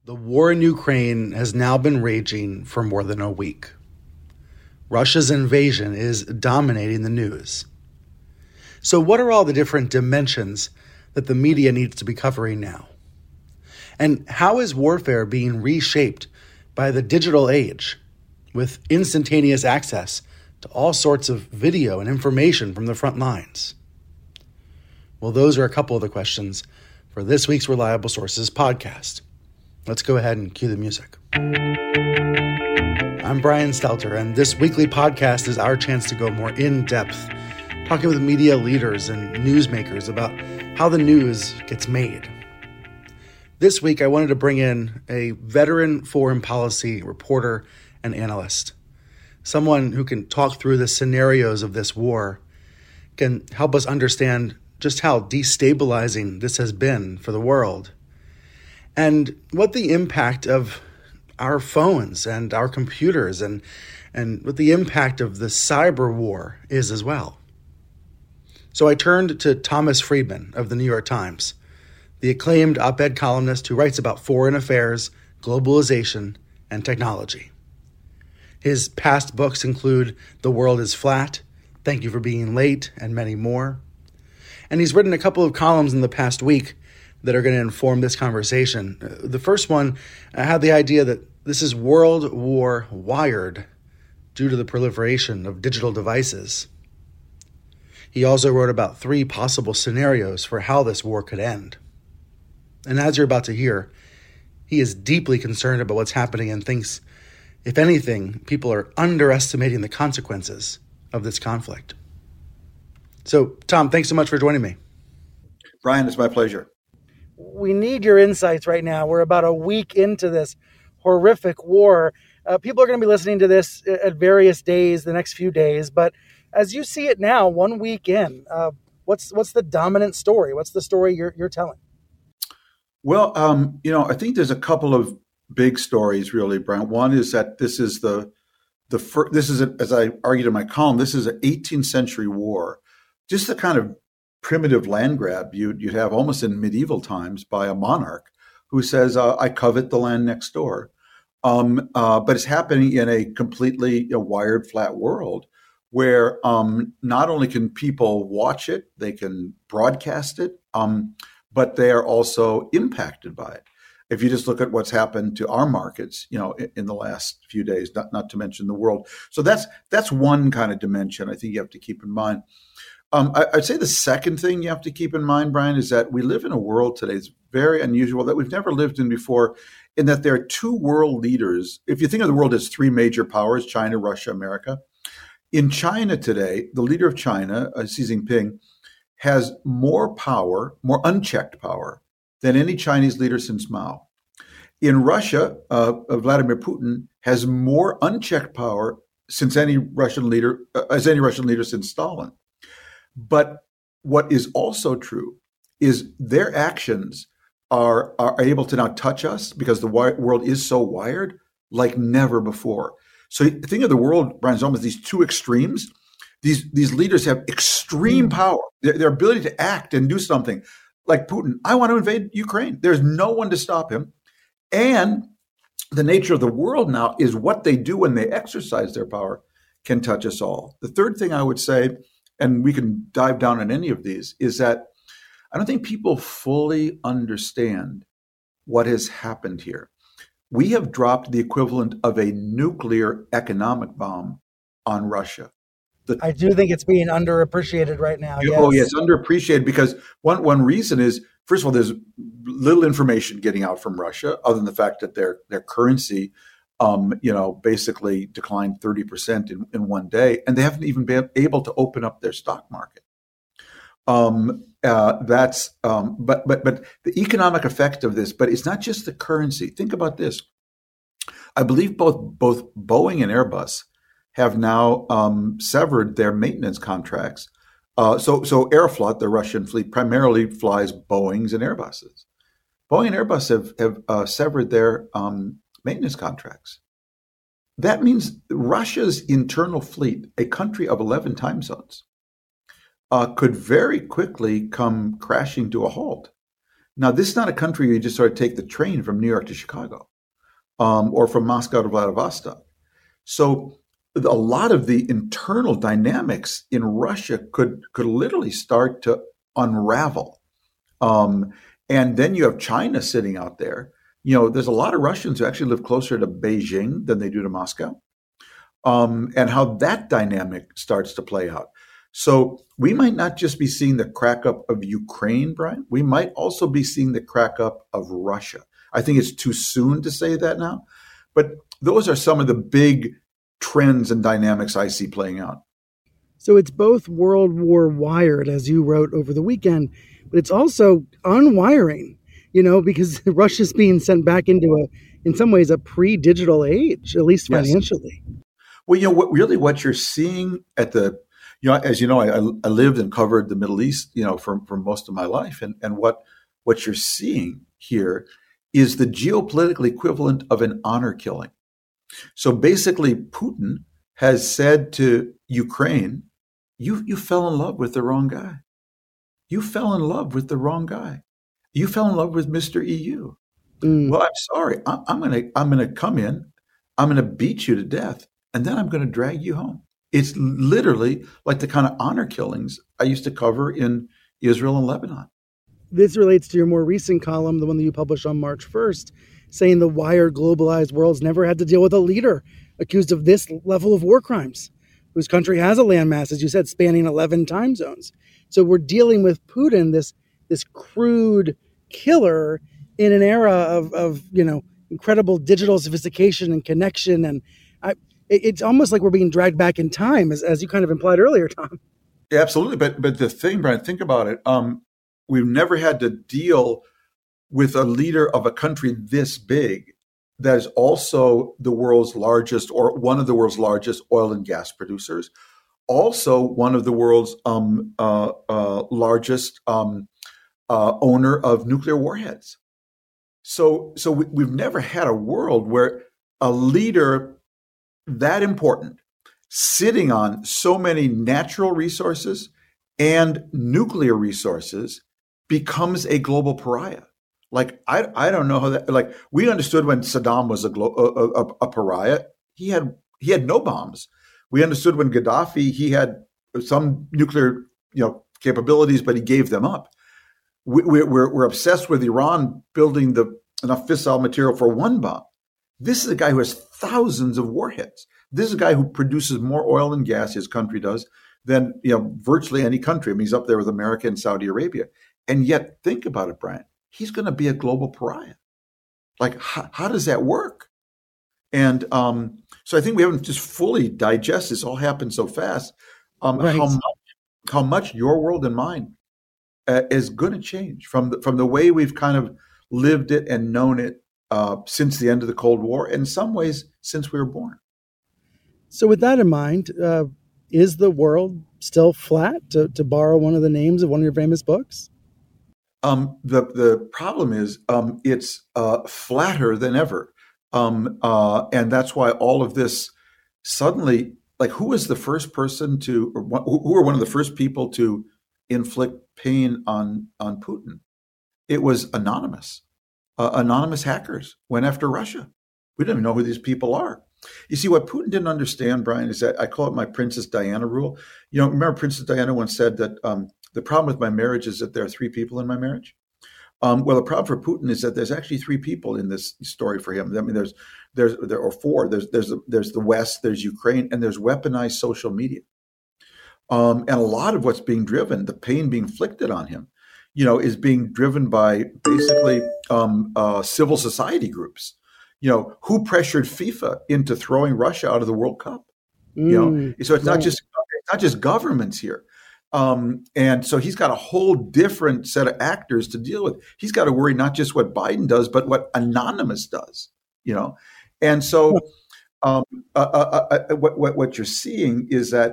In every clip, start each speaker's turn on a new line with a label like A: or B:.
A: The war in Ukraine has now been raging for more than a week. Russia's invasion is dominating the news. So what are all the different dimensions that the media needs to be covering now? And how is warfare being reshaped by the digital age with instantaneous access to all sorts of video and information from the front lines? Well, those are a couple of the questions for this week's Reliable Sources podcast. Let's go ahead and cue the music. I'm Brian Stelter, and this weekly podcast is our chance to go more in-depth, talking with media leaders and newsmakers about how the news gets made. This week, I wanted to bring in a veteran foreign policy reporter and analyst, someone who can talk through the scenarios of this war, can help us understand just how destabilizing this has been for the world, and what the impact of our phones and our computers and what the impact of the cyber war is as well. So I turned to Thomas Friedman of the New York Times, the acclaimed op-ed columnist who writes about foreign affairs, globalization, and technology. His past books include The World is Flat, Thank You for Being Late, and many more. And he's written a couple of columns in the past week that are going to inform this conversation. The first one had the idea that this is World War Wired due to the proliferation of digital devices. He also wrote about 3 possible scenarios for how this war could end. And as you're about to hear, he is deeply concerned about what's happening and thinks, if anything, people are underestimating the consequences of this conflict. So, Tom, thanks so much for joining me.
B: Brian, it's my pleasure.
A: We need your insights right now. We're about a week into this horrific war. People are going to be listening to this at various days, the next few days. But as you see it now, 1 week in, what's the dominant story? What's the story you're telling?
B: Well, I think there's a couple of big stories, really, Brian. One is that this is as I argued in my column, this is an 18th century war. Just the kind of primitive land grab you'd have almost in medieval times by a monarch who says, I covet the land next door. But it's happening in a completely wired, flat world where not only can people watch it, they can broadcast it, but they are also impacted by it. If you just look at what's happened to our markets, in the last few days, not to mention the world. So that's one kind of dimension I think you have to keep in mind. I'd say the second thing you have to keep in mind, Brian, is that we live in a world today that's very unusual, that we've never lived in before, in that there are 2 world leaders. If you think of the world as 3 major powers, China, Russia, America. In China today, the leader of China, Xi Jinping, has more power, more unchecked power, than any Chinese leader since Mao. In Russia, Vladimir Putin has more unchecked power since any Russian leader since Stalin. But what is also true is their actions are able to now touch us because the world is so wired like never before. So think of the world, Brian, as almost these 2 extremes. These leaders have extreme power, their ability to act and do something. Like Putin, I want to invade Ukraine. There's no one to stop him. And the nature of the world now is what they do when they exercise their power can touch us all. The third thing I would say, and we can dive down on any of these, is that I don't think people fully understand what has happened here. We have dropped the equivalent of a nuclear economic bomb on Russia.
A: I do think it's being underappreciated right now. Yes.
B: Oh, yes, underappreciated because one reason is, first of all, there's little information getting out from Russia, other than the fact that their currency basically declined 30% in one day, and they haven't even been able to open up their stock market. But the economic effect of this, but it's not just the currency. Think about this. I believe both Boeing and Airbus have now severed their maintenance contracts. So Aeroflot, the Russian fleet, primarily flies Boeings and Airbuses. Boeing and Airbus have severed their maintenance contracts. That means Russia's internal fleet, a country of 11 time zones, could very quickly come crashing to a halt. Now, this is not a country where you just sort of take the train from New York to Chicago, or from Moscow to Vladivostok. So a lot of the internal dynamics in Russia could literally start to unravel. And then you have China sitting out there. There's a lot of Russians who actually live closer to Beijing than they do to Moscow, and how that dynamic starts to play out. So we might not just be seeing the crack up of Ukraine, Brian. We might also be seeing the crack up of Russia. I think it's too soon to say that now, but those are some of the big trends and dynamics I see playing out.
A: So it's both World War wired, as you wrote over the weekend, but it's also unwiring, because Russia's being sent back into in some ways, a pre-digital age, at least financially.
B: Yes. Well, what you're seeing at the, as you know, I lived and covered the Middle East, for most of my life. And what you're seeing here is the geopolitical equivalent of an honor killing. So basically, Putin has said to Ukraine, you fell in love with the wrong guy. You fell in love with the wrong guy. You fell in love with Mr. EU. Well, I'm sorry. I'm gonna come in. I'm gonna beat you to death, and then I'm gonna drag you home. It's literally like the kind of honor killings I used to cover in Israel and Lebanon.
A: This relates to your more recent column, the one that you published on March 1st, saying the wired, globalized world's never had to deal with a leader accused of this level of war crimes, whose country has a landmass, as you said, spanning 11 time zones. So we're dealing with Putin, this crude killer, in an era of incredible digital sophistication and connection. And it's almost like we're being dragged back in time, as you kind of implied earlier, Tom.
B: Yeah, absolutely. But the thing, Brian, think about it. We've never had to deal with a leader of a country this big that is also the world's largest, or one of the world's largest oil and gas producers, also one of the world's largest owner of nuclear warheads. So we've never had a world where a leader that important, sitting on so many natural resources and nuclear resources, becomes a global pariah. Like, I don't know how that, like, we understood when Saddam was a pariah. He had no bombs. We understood when Gaddafi, he had some nuclear capabilities, but he gave them up. We're obsessed with Iran building enough fissile material for one bomb. This is a guy who has thousands of warheads. This is a guy who produces more oil and gas, his country does, than virtually any country. I mean, he's up there with America and Saudi Arabia. And yet, think about it, Brian. He's going to be a global pariah. Like, how does that work? And so I think we haven't just fully digested. This all happened so fast.
A: Right.
B: How much your world and mine is going to change from the way we've kind of lived it and known it since the end of the Cold War, and in some ways since we were born.
A: So with that in mind, is the world still flat, to borrow one of the names of one of your famous books?
B: The problem is it's flatter than ever. And that's why all of this suddenly, like, who was the first person who were one of the first people to inflict pain on Putin? It was anonymous. Anonymous hackers went after Russia. We don't even know who these people are. You see, what Putin didn't understand, Brian, is that I call it my Princess Diana rule. Remember Princess Diana once said that the problem with my marriage is that there are three people in my marriage. Well, the problem for Putin is that there's actually three people in this story for him. I mean, there are four. There's the West, there's Ukraine, and there's weaponized social media. And a lot of what's being driven, the pain being inflicted on him, is being driven by basically civil society groups. Who pressured FIFA into throwing Russia out of the World Cup? So it's not just governments here. And so he's got a whole different set of actors to deal with. He's got to worry not just what Biden does, but what Anonymous does. And so what you're seeing is that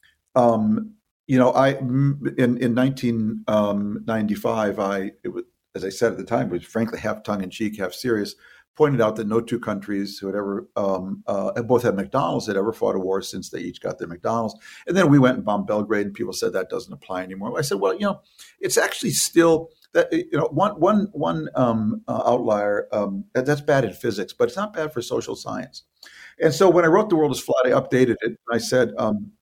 B: in 1995, as I said at the time, was frankly half tongue in cheek, half serious, pointed out that no two countries who had ever both had McDonald's had ever fought a war since they each got their McDonald's. And then we went and bombed Belgrade, and people said that doesn't apply anymore. I said, well, it's actually still that one outlier that's bad in physics, but it's not bad for social science. And so when I wrote The World is Flat, I updated it. And I said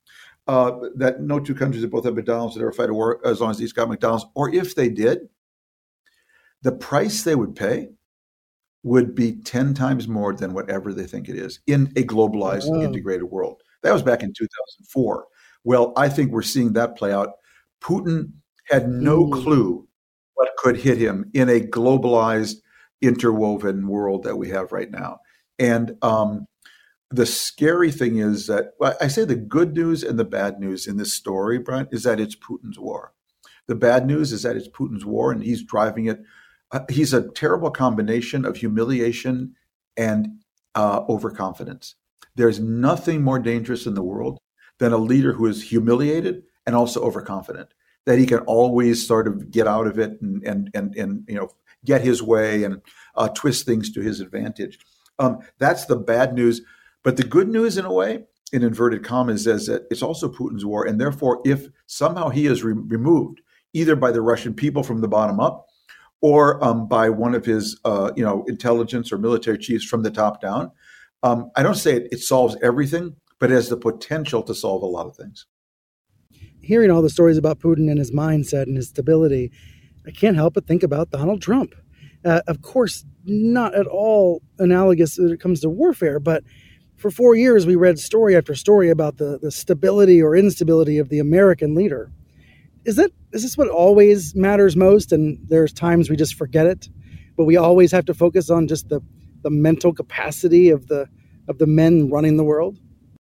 B: that no two countries that both had McDonald's had ever fight a war as long as each got McDonald's, or if they did, the price they would pay would be 10 times more than whatever they think it is in a globalized, integrated world. That was back in 2004. Well, I think we're seeing that play out. Putin had no clue what could hit him in a globalized, interwoven world that we have right now. And the scary thing is that, I say the good news and the bad news in this story, Brian, is that it's Putin's war. The bad news is that it's Putin's war, and he's driving it. He's a terrible combination of humiliation and overconfidence. There's nothing more dangerous in the world than a leader who is humiliated and also overconfident, that he can always sort of get out of it and get his way and twist things to his advantage. That's the bad news. But the good news, in a way, in inverted commas, is that it's also Putin's war. And therefore, if somehow he is removed, either by the Russian people from the bottom up, or by one of his, intelligence or military chiefs from the top down, I don't say it solves everything, but it has the potential to solve a lot of things.
A: Hearing all the stories about Putin and his mindset and his stability, I can't help but think about Donald Trump. Of course, not at all analogous when it comes to warfare, but for 4 years we read story after story about the stability or instability of the American leader. Is this what always matters most? And there's times we just forget it, but we always have to focus on just the mental capacity of the men running the world.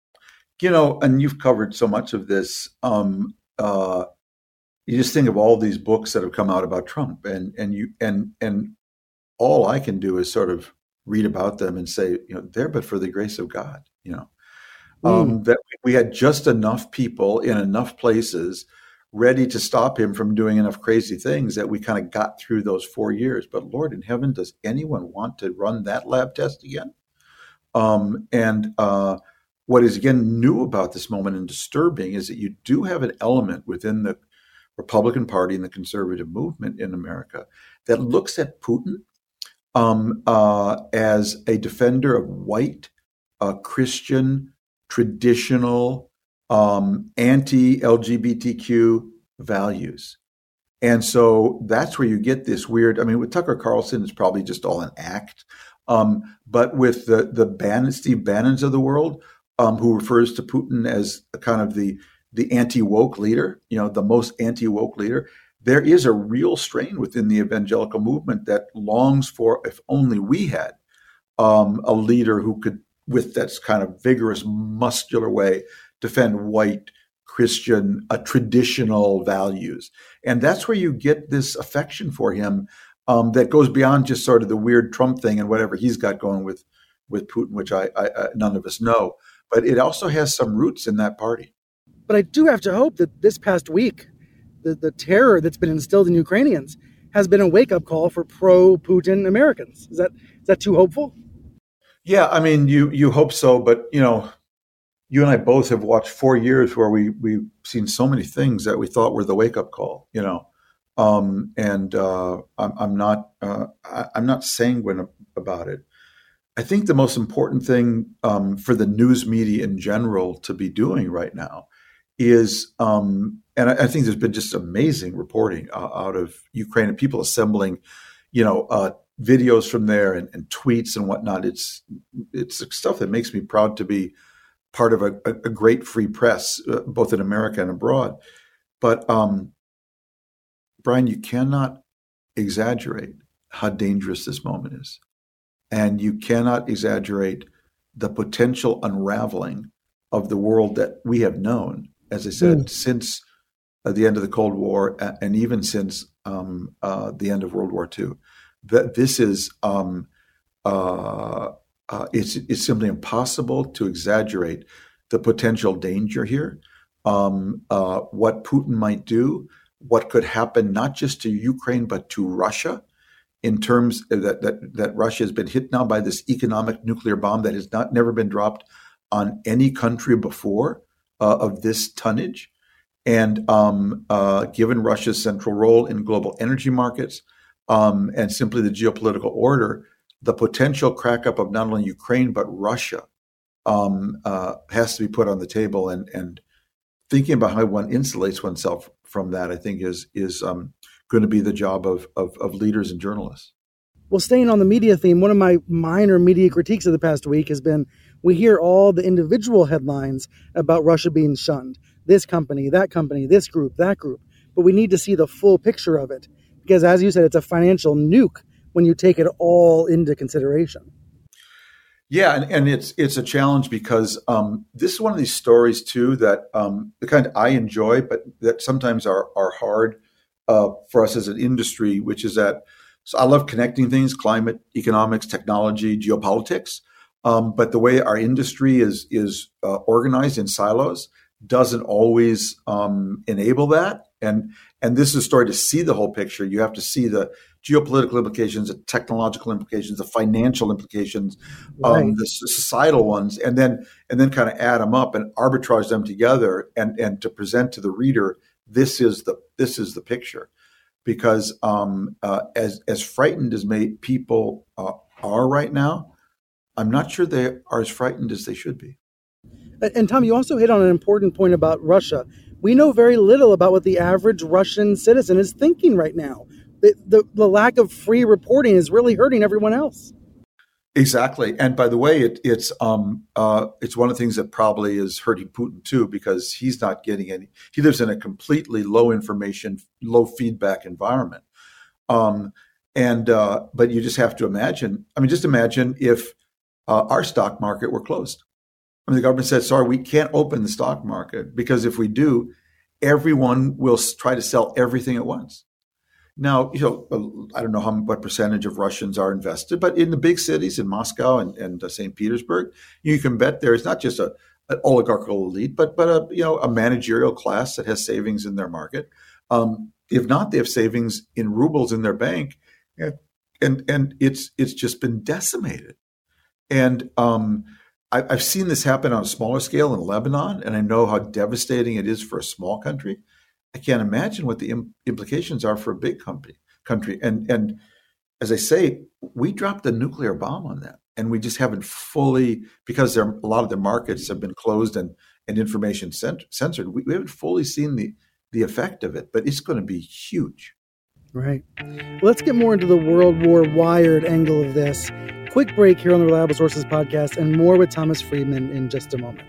B: And you've covered so much of this. You just think of all these books that have come out about Trump, and all I can do is sort of read about them and say, they're but for the grace of God. That we had just enough people in enough places ready to stop him from doing enough crazy things that we kind of got through those 4 years. But Lord in heaven, does anyone want to run that lab test again? What is, again, new about this moment and disturbing is that you do have an element within the Republican Party and the conservative movement in America that looks at Putin as a defender of white, Christian, traditional, anti-LGBTQ values. And so that's where you get this weird, with Tucker Carlson, it's probably just all an act. But with the Steve Bannons of the world, who refers to Putin as kind of the anti-woke leader, the most anti-woke leader, there is a real strain within the evangelical movement that longs for, if only we had a leader who could, with that kind of vigorous, muscular way, defend white, Christian, traditional values. And that's where you get this affection for him that goes beyond just sort of the weird Trump thing and whatever he's got going with Putin, which I none of us know. But it also has some roots in that party.
A: But I do have to hope that this past week, the terror that's been instilled in Ukrainians has been a wake-up call for pro-Putin Americans. Is that too hopeful?
B: Yeah, you hope so, but you and I both have watched 4 years where we've seen so many things that we thought were the wake-up call, I'm not sanguine about it. I think the most important thing for the news media in general to be doing right now is, and I think there's been just amazing reporting out of Ukraine and people assembling, videos from there and tweets and whatnot. It's stuff that makes me proud to be part of a great free press, both in America and abroad. But Brian, you cannot exaggerate how dangerous this moment is. And you cannot exaggerate the potential unraveling of the world that we have known, as I said, since the end of the Cold War and even since the end of World War II. That this is it's simply impossible to exaggerate the potential danger here. What Putin might do, what could happen not just to Ukraine but to Russia, in terms that Russia has been hit now by this economic nuclear bomb that has never been dropped on any country before of this tonnage. And given Russia's central role in global energy markets and simply the geopolitical order, the potential crack up of not only Ukraine but Russia has to be put on the table. And thinking about how one insulates oneself from that, I think, is going to be the job of leaders and journalists.
A: Well, staying on the media theme, one of my minor media critiques of the past week has been we hear all the individual headlines about Russia being shunned. This company, this group, that group. But we need to see the full picture of it. Because as you said, it's a financial nuke when you take it all into consideration.
B: Yeah, and it's a challenge because this is one of these stories, too, that the kind I enjoy, but that sometimes are hard for us as an industry, which is that so I love connecting things, climate, economics, technology, geopolitics. But the way our industry is organized in silos doesn't always enable that. And this is a story to see the whole picture. You have to see the geopolitical implications, the technological implications, the financial implications,
A: right.
B: The societal ones, and then kind of add them up and arbitrage them together and to present to the reader, this is the picture. Because as frightened as people are right now, I'm not sure they are as frightened as they should be.
A: And Tom, you also hit on an important point about Russia. We know very little about what the average Russian citizen is thinking right now. The lack of free reporting is really hurting everyone else.
B: Exactly. And by the way, it's one of the things that probably is hurting Putin too, because he's not getting any. He lives in a completely low information, low feedback environment. But you just have to imagine. I mean, just imagine if our stock market were closed. I mean, the government said, "Sorry, we can't open the stock market because if we do, everyone will try to sell everything at once." Now, I don't know what percentage of Russians are invested, but in the big cities, in Moscow and St. Petersburg, you can bet there is not just an oligarchical elite, but a managerial class that has savings in their market. If not, they have savings in rubles in their bank, and it's just been decimated. And I've seen this happen on a smaller scale in Lebanon, and I know how devastating it is for a small country. I can't imagine what the implications are for a big country. And as I say, we dropped a nuclear bomb on them, and we just haven't fully, because a lot of their markets have been closed and information censored. We haven't fully seen the effect of it, but it's going to be huge.
A: Right. Well, let's get more into the World War Wired angle of this. Quick break here on the Reliable Sources podcast, and more with Thomas Friedman in just a moment.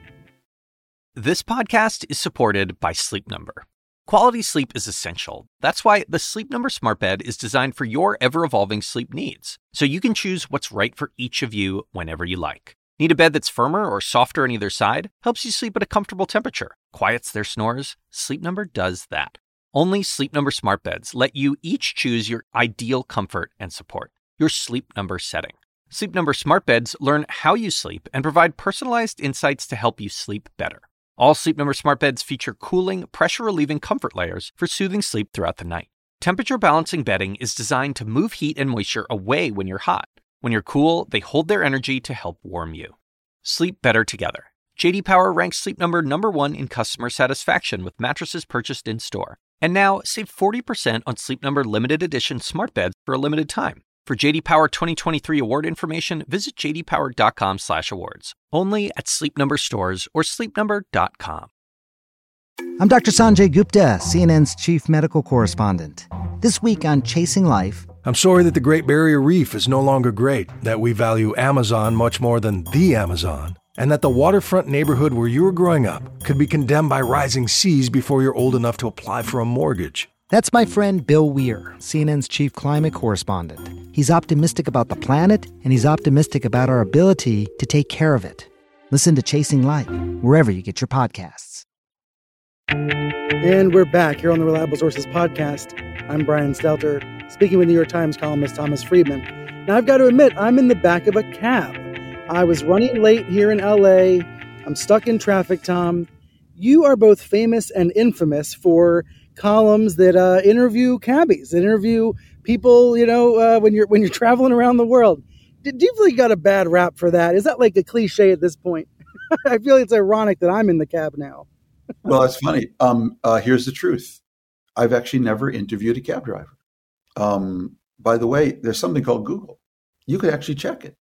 C: This podcast is supported by Sleep Number. Quality sleep is essential. That's why the Sleep Number Smart Bed is designed for your ever-evolving sleep needs, so you can choose what's right for each of you whenever you like. Need a bed that's firmer or softer on either side? Helps you sleep at a comfortable temperature. Quiets their snores? Sleep Number does that. Only Sleep Number Smart Beds let you each choose your ideal comfort and support, your Sleep Number setting. Sleep Number Smart Beds learn how you sleep and provide personalized insights to help you sleep better. All Sleep Number Smart Beds feature cooling, pressure-relieving comfort layers for soothing sleep throughout the night. Temperature-balancing bedding is designed to move heat and moisture away when you're hot. When you're cool, they hold their energy to help warm you. Sleep better together. J.D. Power ranks Sleep Number #1 in customer satisfaction with mattresses purchased in-store. And now, save 40% on Sleep Number limited edition smart beds for a limited time. For J.D. Power 2023 award information, visit jdpower.com/awards. Only at Sleep Number stores or sleepnumber.com.
D: I'm Dr. Sanjay Gupta, CNN's chief medical correspondent. This week on Chasing Life...
E: I'm sorry that the Great Barrier Reef is no longer great, that we value Amazon much more than the Amazon, and that the waterfront neighborhood where you were growing up could be condemned by rising seas before you're old enough to apply for a mortgage.
D: That's my friend Bill Weir, CNN's chief climate correspondent. He's optimistic about the planet, and he's optimistic about our ability to take care of it. Listen to Chasing Life, wherever you get your podcasts.
A: And we're back here on the Reliable Sources podcast. I'm Brian Stelter, speaking with New York Times columnist Thomas Friedman. Now, I've got to admit, I'm in the back of a cab. I was running late here in L.A. I'm stuck in traffic, Tom. You are both famous and infamous for columns that interview cabbies, that interview
F: people, when you're traveling around the world. Do you feel like you got a bad rap for that? Is that like a cliche at this point? I feel it's ironic that I'm in the cab now.
B: Well, it's funny. Here's the truth. I've actually never interviewed a cab driver. By the way, there's something called Google. You could actually check it.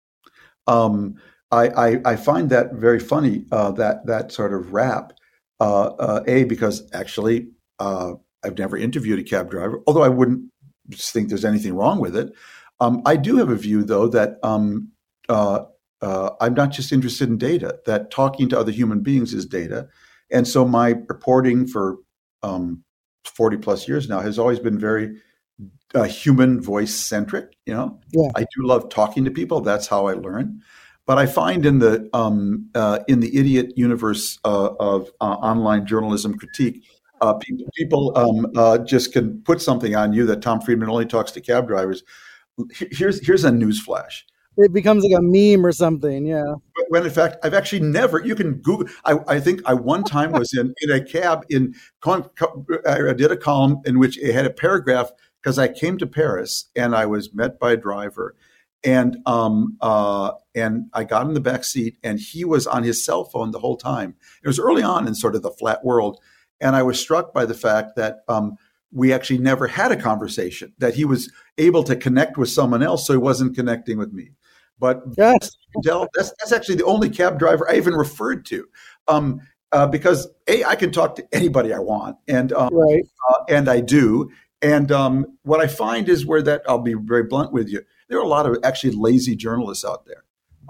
B: I find that very funny, that sort of rap, because actually I've never interviewed a cab driver, although I wouldn't think there's anything wrong with it. I do have a view, though, that I'm not just interested in data, that talking to other human beings is data. And so my reporting for 40 plus years now has always been very human voice centric. Yeah. I do love talking to people. That's how I learn. But I find in the idiot universe of online journalism critique, people just can put something on you that Tom Friedman only talks to cab drivers. Here's a newsflash.
F: It becomes like a meme or something, yeah.
B: When in fact, I've actually never. You can Google. I think I one time was in a cab I did a column in which it had a paragraph because I came to Paris and I was met by a driver, and I got in the back seat and he was on his cell phone the whole time. It was early on in sort of the flat world, and I was struck by the fact that we actually never had a conversation, that he was able to connect with someone else, so he wasn't connecting with me. But
F: yes,
B: that's actually the only cab driver I even referred to, because I can talk to anybody I want, and
F: right.
B: And I do. And what I find is I'll be very blunt with you, there are a lot of actually lazy journalists out there,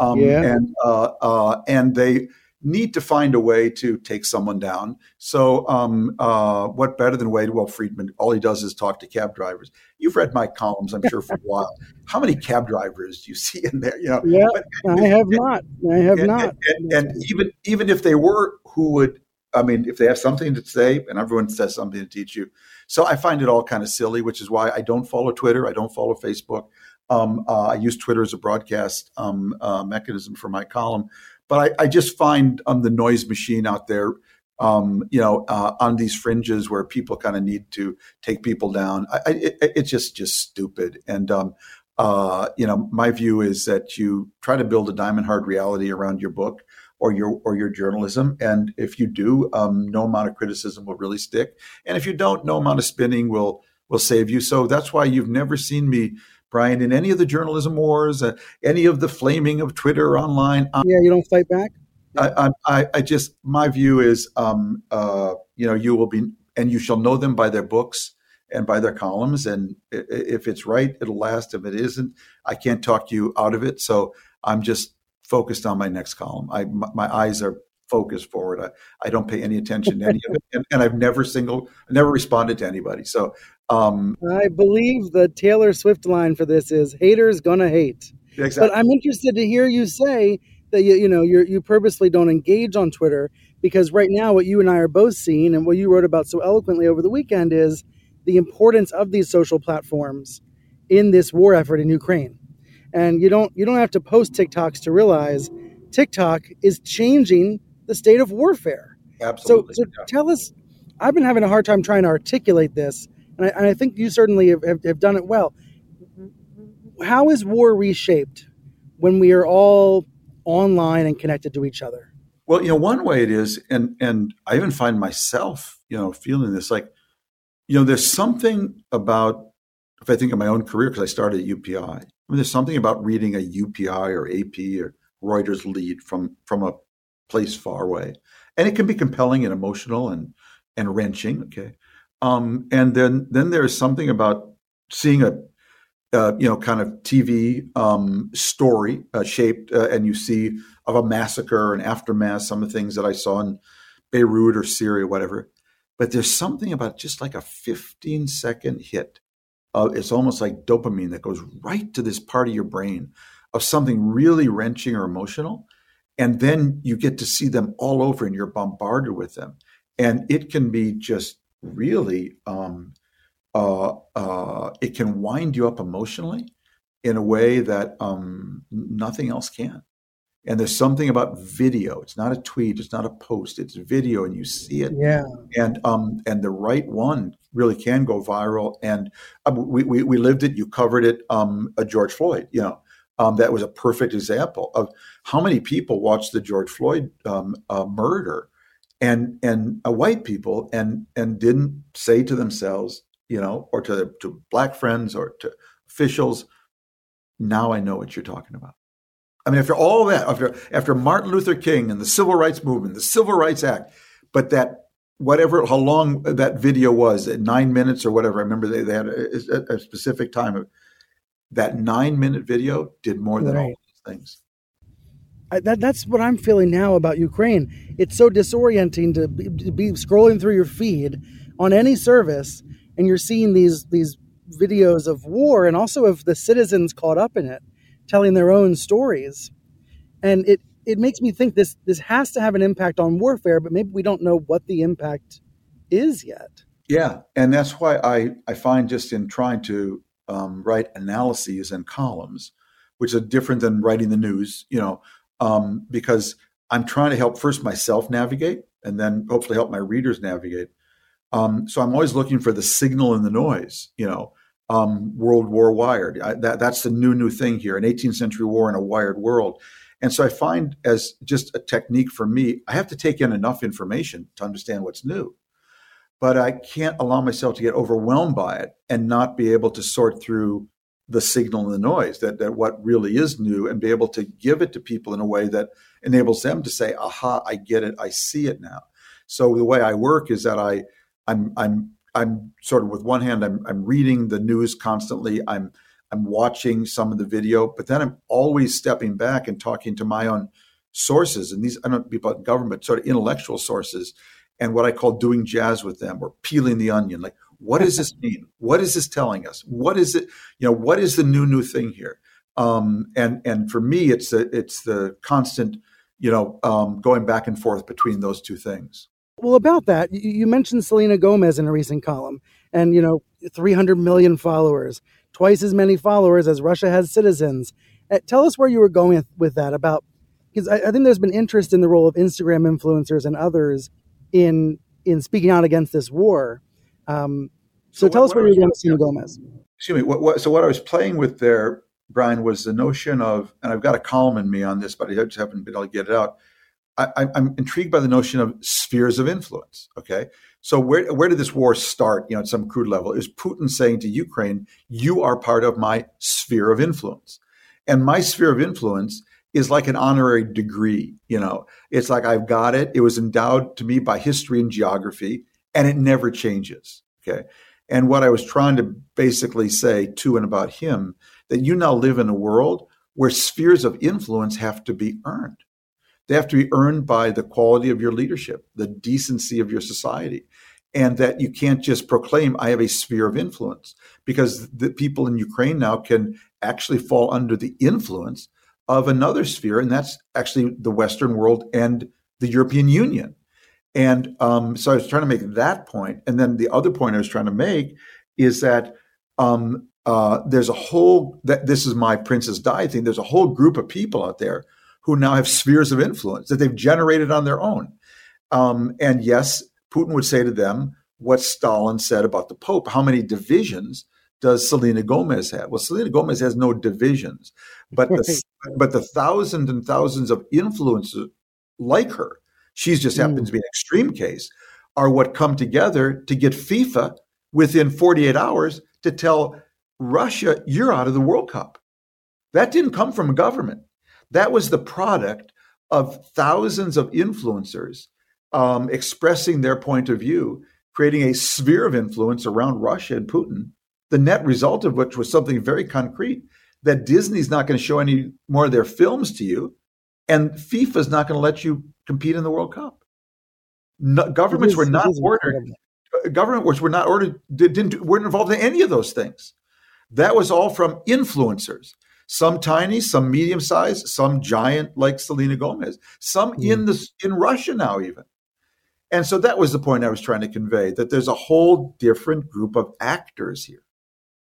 B: and they need to find a way to take someone down. So what better than Wade? Well, Friedman, all he does is talk to cab drivers. You've read my columns, I'm sure, for a while. How many cab drivers do you see in there?
F: Yeah, I have not.
B: And even if they were, who would, if they have something to say, and everyone says something to teach you. So I find it all kind of silly, which is why I don't follow Twitter. I don't follow Facebook. I use Twitter as a broadcast mechanism for my column. But I just find the noise machine out there, on these fringes where people kind of need to take people down. It's just stupid. And, my view is that you try to build a diamond hard reality around your book or your journalism. And if you do, no amount of criticism will really stick. And if you don't, no amount of spinning will save you. So that's why you've never seen me, Brian, in any of the journalism wars, any of the flaming of Twitter online.
F: You don't fight back?
B: My view is, you will be, and you shall know them by their books and by their columns. And if it's right, it'll last. If it isn't, I can't talk you out of it. So I'm just focused on my next column. My eyes are focused forward. I don't pay any attention to any of it. And I've never responded to anybody. So,
F: I believe the Taylor Swift line for this is haters gonna hate.
B: Exactly.
F: But I'm interested to hear you say that you purposely don't engage on Twitter, because right now what you and I are both seeing, and what you wrote about so eloquently over the weekend, is the importance of these social platforms in this war effort in Ukraine. And you don't have to post TikToks to realize TikTok is changing the state of warfare.
B: Absolutely.
F: So tell us, I've been having a hard time trying to articulate this, and I think you certainly have done it well. How is war reshaped when we are all online and connected to each other?
B: Well, one way it is, and I even find myself, feeling this, like, there's something about, if I think of my own career, because I started at UPI, there's something about reading a UPI or AP or Reuters lead from a place far away. And it can be compelling and emotional and wrenching. Okay. And then there's something about seeing a kind of TV story shaped, and you see of a massacre and aftermath, some of the things that I saw in Beirut or Syria, whatever. But there's something about just like a 15-second hit. It's almost like dopamine that goes right to this part of your brain of something really wrenching or emotional. And then you get to see them all over and you're bombarded with them. And it can be just really, it can wind you up emotionally in a way that nothing else can. And there's something about video. It's not a tweet. It's not a post. It's video, and you see it.
F: Yeah.
B: And the right one really can go viral. And we lived it. You covered it. George Floyd. That was a perfect example of how many people watched the George Floyd murder, and white people, and didn't say to themselves, or to black friends or to officials, now I know what you're talking about. I mean, after all that, after Martin Luther King and the Civil Rights Movement, the Civil Rights Act, but how long that video was, 9 minutes or whatever. I remember they had a specific time. That 9-minute video did more than all these things.
F: That's what I'm feeling now about Ukraine. It's so disorienting to be scrolling through your feed on any service, and you're seeing these videos of war, and also of the citizens caught up in it, telling their own stories. And it makes me think this has to have an impact on warfare, but maybe we don't know what the impact is yet.
B: Yeah, and that's why I find, just in trying to write analyses and columns, which are different than writing the news, because I'm trying to help first myself navigate, and then hopefully help my readers navigate. So I'm always looking for the signal in the noise, World War wired. That's the new thing here, an 18th century war in a wired world. And so I find, as just a technique for me, I have to take in enough information to understand what's new. But I can't allow myself to get overwhelmed by it and not be able to sort through the signal and the noise, that what really is new, and be able to give it to people in a way that enables them to say, aha, I get it, I see it now. So the way I work is that I'm sort of, with one hand, I'm reading the news constantly. I'm watching some of the video, but then I'm always stepping back and talking to my own sources. And these, I don't be about government, sort of intellectual sources, and what I call doing jazz with them, or peeling the onion. Like, what does this mean? What is this telling us? What is it? What is the new thing here? And for me, it's the constant, going back and forth between those two things.
F: Well, about that, you mentioned Selena Gomez in a recent column, and 300 million followers, twice as many followers as Russia has citizens. Tell us where you were going with that, because I think there's been interest in the role of Instagram influencers and others in speaking out against this war. So tell us where you're going with Selena Gomez.
B: Excuse me. So what I was playing with there, Brian, was the notion of, and I've got a column in me on this, but I just haven't been able to get it out. I'm intrigued by the notion of spheres of influence. Okay, so where did this war start? At some crude level, is Putin saying to Ukraine, "You are part of my sphere of influence," and my sphere of influence is like an honorary degree. It's like, I've got it. It was endowed to me by history and geography, and it never changes. Okay, and what I was trying to basically say to and about him, that you now live in a world where spheres of influence have to be earned. They have to be earned by the quality of your leadership, the decency of your society, and that you can't just proclaim, I have a sphere of influence, because the people in Ukraine now can actually fall under the influence of another sphere, and that's actually the Western world and the European Union. And so I was trying to make that point. And then the other point I was trying to make is that there's a whole, this is my Princess Di thing, there's a whole group of people out there who now have spheres of influence that they've generated on their own. And yes, Putin would say to them what Stalin said about the Pope. How many divisions does Selena Gomez have? Well, Selena Gomez has no divisions, but the thousands and thousands of influencers like her, she's just happens to be an extreme case, are what come together to get FIFA within 48 hours to tell Russia, you're out of the World Cup. That didn't come from a government. That was the product of thousands of influencers expressing their point of view, creating a sphere of influence around Russia and Putin, the net result of which was something very concrete, that Disney's not going to show any more of their films to you, and FIFA's not going to let you compete in the World Cup. No, governments were not ordered. Governments were not ordered. Weren't involved in any of those things. That was all from influencers. Some tiny, some medium sized, some giant like Selena Gomez, some in Russia now even. And so that was the point I was trying to convey, that there's a whole different group of actors here.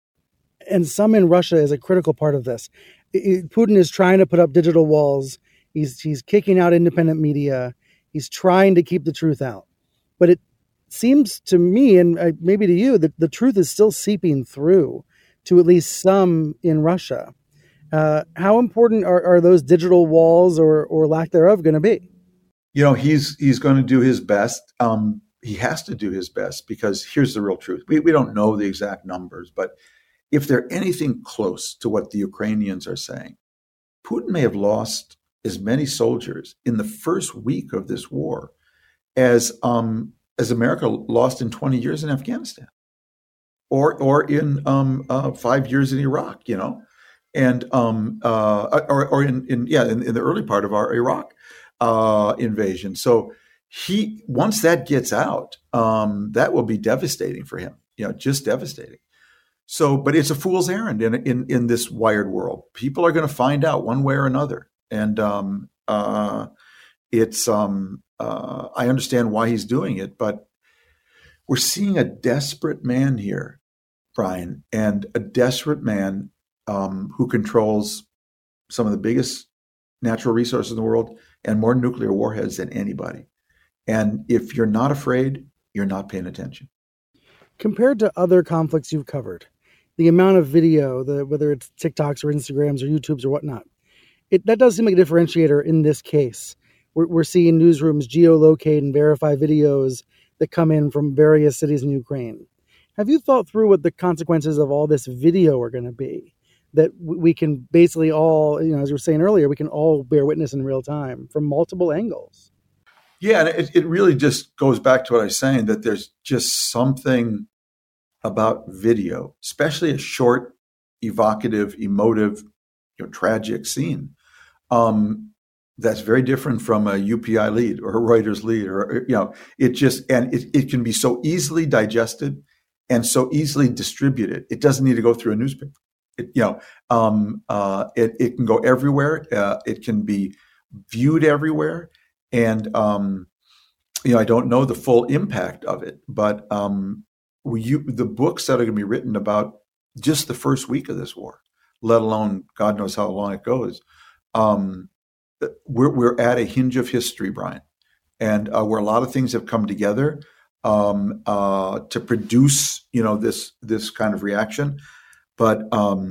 F: And some in Russia is a critical part of this. Putin is trying to put up digital walls He's kicking out independent media. He's trying to keep the truth out. But it seems to me, and maybe to you, that the truth is still seeping through to at least some in Russia. How important are those digital walls or lack thereof going to be?
B: He's going to do his best. He has to do his best, because here's the real truth. We don't know the exact numbers, but if they're anything close to what the Ukrainians are saying, Putin may have lost as many soldiers in the first week of this war as America lost in 20 years in Afghanistan, or in 5 years in Iraq, and or in the early part of our Iraq invasion. So once that gets out, that will be devastating for him, just devastating. So, but it's a fool's errand in this wired world. People are going to find out one way or another, and I understand why he's doing it, but we're seeing a desperate man here, Brian, and a desperate man who controls some of the biggest natural resources in the world and more nuclear warheads than anybody. And if you're not afraid, you're not paying attention.
F: Compared to other conflicts you've covered, the amount of video, whether it's TikToks or Instagrams or YouTubes or whatnot, that does seem like a differentiator in this case. We're seeing newsrooms geolocate and verify videos that come in from various cities in Ukraine. Have you thought through what the consequences of all this video are going to be? That we can basically all, as you were saying earlier, we can all bear witness in real time from multiple angles.
B: Yeah, and it really just goes back to what I was saying, that there's just something about video, especially a short, evocative, emotive, tragic scene, that's very different from a UPI lead or a Reuters lead, or it can be so easily digested and so easily distributed. It doesn't need to go through a newspaper. It can go everywhere. It can be viewed everywhere, and I don't know the full impact of it, but the books that are going to be written about just the first week of this war, let alone God knows how long it goes, we're at a hinge of history, Brian, and where a lot of things have come together to produce this kind of reaction. But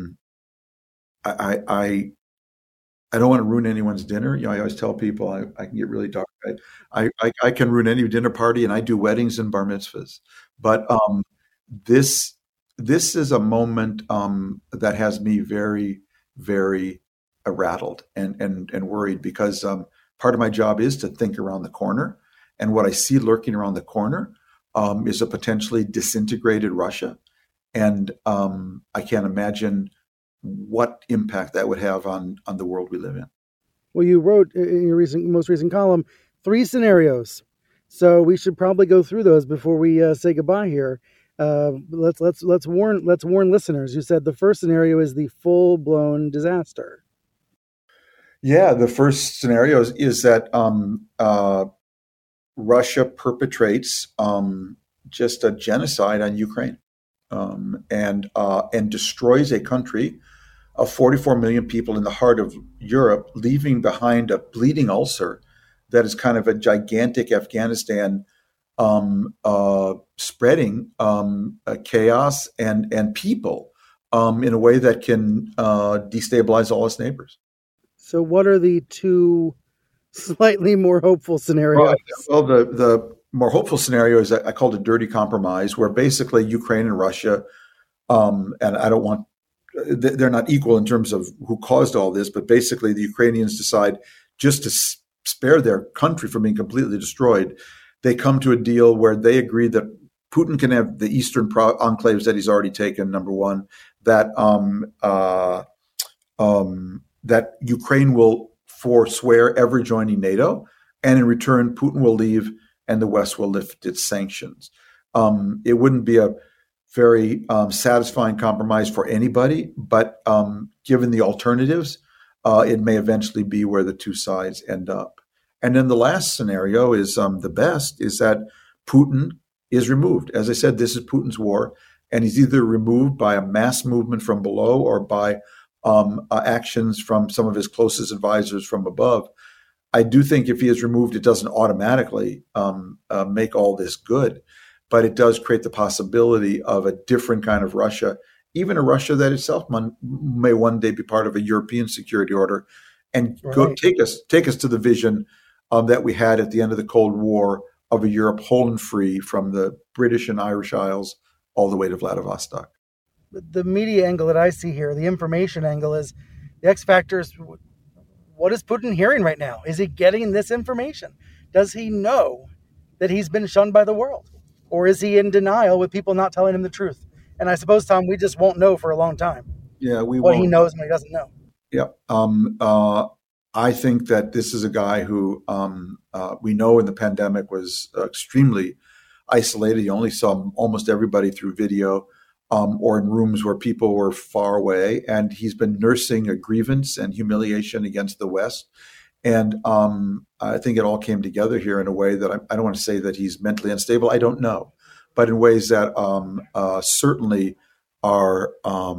B: I don't want to ruin anyone's dinner. I always tell people I can get really dark. I can ruin any dinner party, and I do weddings and bar mitzvahs. But this is a moment that has me very, very rattled and worried, because part of my job is to think around the corner, and what I see lurking around the corner is a potentially disintegrated Russia. And I can't imagine what impact that would have on the world we live in.
F: Well, you wrote in your most recent column 3 scenarios, so we should probably go through those before we say goodbye here. Let's warn listeners. You said the first scenario is the full-blown disaster.
B: Yeah, the first scenario is that Russia perpetrates just a genocide on Ukraine. And destroys a country of 44 million people in the heart of Europe, leaving behind a bleeding ulcer that is kind of a gigantic Afghanistan, spreading chaos and people in a way that can destabilize all its neighbors. So
F: what are the 2 slightly more hopeful scenarios?
B: Well, the more hopeful scenario is I called a dirty compromise, where basically Ukraine and Russia, and I don't want, they're not equal in terms of who caused all this, but basically the Ukrainians decide just to spare their country from being completely destroyed. They come to a deal where they agree that Putin can have the eastern enclaves that he's already taken, number one, that that Ukraine will forswear ever joining NATO, and in return, Putin will leave and the West will lift its sanctions. It wouldn't be a very satisfying compromise for anybody, but given the alternatives, it may eventually be where the 2 sides end up. And then the last scenario is the best, is that Putin is removed. As I said, this is Putin's war, and he's either removed by a mass movement from below or by actions from some of his closest advisors from above. I do think if he is removed, it doesn't automatically make all this good, but it does create the possibility of a different kind of Russia, even a Russia that itself may one day be part of a European security order, and go take us to the vision that we had at the end of the Cold War of a Europe whole and free from the British and Irish Isles all the way to Vladivostok.
F: The media angle that I see here, the information angle, is the X factor is, what is Putin hearing right now? Is he getting this information? Does he know that he's been shunned by the world? Or is he in denial with people not telling him the truth? And I suppose, Tom, we just won't know for a long time.
B: Yeah, we
F: what
B: won't.
F: He knows and what he doesn't know.
B: Yeah. I think that this is a guy who we know in the pandemic was extremely isolated. He only saw almost everybody through video or in rooms where people were far away. And he's been nursing a grievance and humiliation against the West. And I think it all came together here in a way that I don't want to say that he's mentally unstable. I don't know. But in ways that certainly are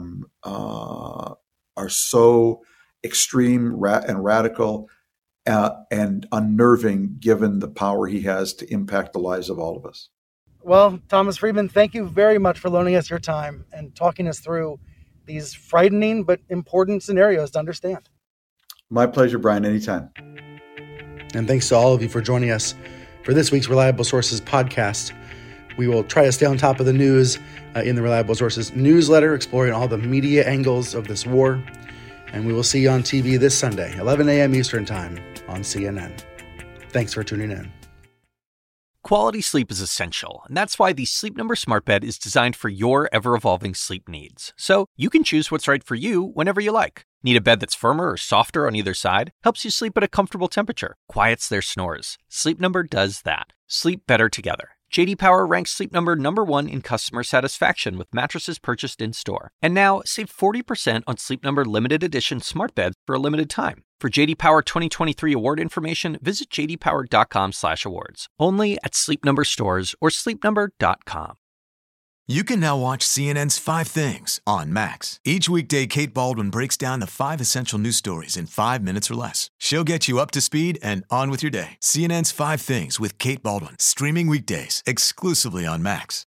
B: so extreme and radical and unnerving, given the power he has to impact the lives of all of us.
F: Well, Thomas Friedman, thank you very much for loaning us your time and talking us through these frightening but important scenarios to understand.
B: My pleasure, Brian, anytime.
A: And thanks to all of you for joining us for this week's Reliable Sources podcast. We will try to stay on top of the news in the Reliable Sources newsletter, exploring all the media angles of this war. And we will see you on TV this Sunday, 11 a.m. Eastern Time on CNN. Thanks for tuning in.
C: Quality sleep is essential, and that's why the Sleep Number Smart Bed is designed for your ever-evolving sleep needs. So you can choose what's right for you whenever you like. Need a bed that's firmer or softer on either side? Helps you sleep at a comfortable temperature. Quiets their snores. Sleep Number does that. Sleep better together. J.D. Power ranks Sleep Number #1 in customer satisfaction with mattresses purchased in-store. And now, save 40% on Sleep Number limited edition smart beds for a limited time. For J.D. Power 2023 award information, visit jdpower.com/awards. Only at Sleep Number stores or sleepnumber.com.
G: You can now watch CNN's 5 Things on Max. Each weekday, Kate Baldwin breaks down the 5 essential news stories in 5 minutes or less. She'll get you up to speed and on with your day. CNN's 5 Things with Kate Baldwin, streaming weekdays exclusively on Max.